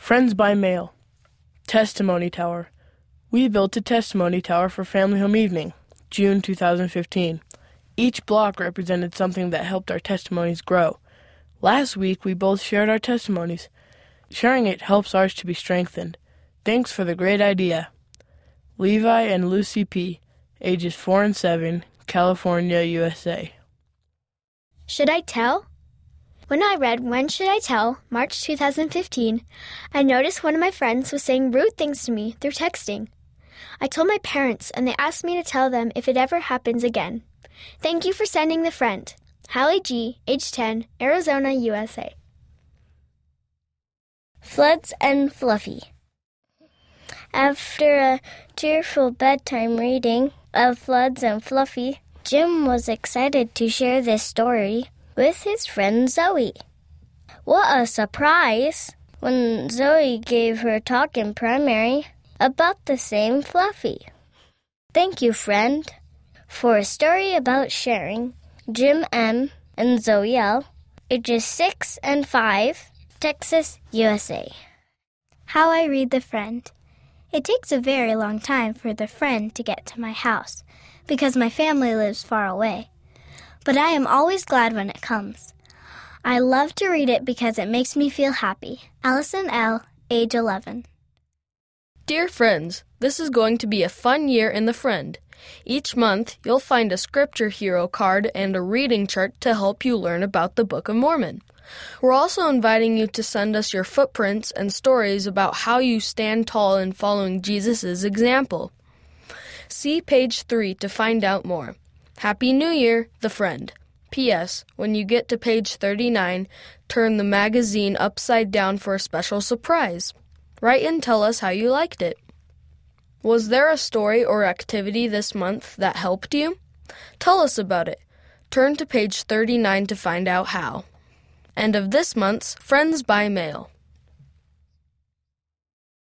Friends by Mail. Testimony Tower. We built a testimony tower for Family Home Evening, June 2015. Each block represented something that helped our testimonies grow. Last week, we both shared our testimonies. Sharing it helps ours to be strengthened. Thanks for the great idea. Levi and Lucy P., ages 4 and 7, California, USA. Should I tell? When I read When Should I Tell, March 2015, I noticed one of my friends was saying rude things to me through texting. I told my parents, and they asked me to tell them if it ever happens again. Thank you for sending the friend. Hallie G., age 10, Arizona, USA. Floods and Fluffy. After a tearful bedtime reading of Floods and Fluffy, Jim was excited to share this story with his friend Zoe. What a surprise when Zoe gave her talk in primary about the same Fluffy. Thank you, friend, for a story about sharing. Jim M. and Zoe L., ages 6 and 5, Texas, USA. How I read the friend. It takes a very long time for the friend to get to my house because my family lives far away. But I am always glad when it comes. I love to read it because it makes me feel happy. Allison L., age 11. Dear friends, this is going to be a fun year in the Friend. Each month, you'll find a Scripture Hero card and a reading chart to help you learn about the Book of Mormon. We're also inviting you to send us your footprints and stories about how you stand tall in following Jesus' example. See page 3 to find out more. Happy New Year, The Friend. P.S. When you get to page 39, turn the magazine upside down for a special surprise. Write and tell us how you liked it. Was there a story or activity this month that helped you? Tell us about it. Turn to page 39 to find out how. End of this month's Friends by Mail.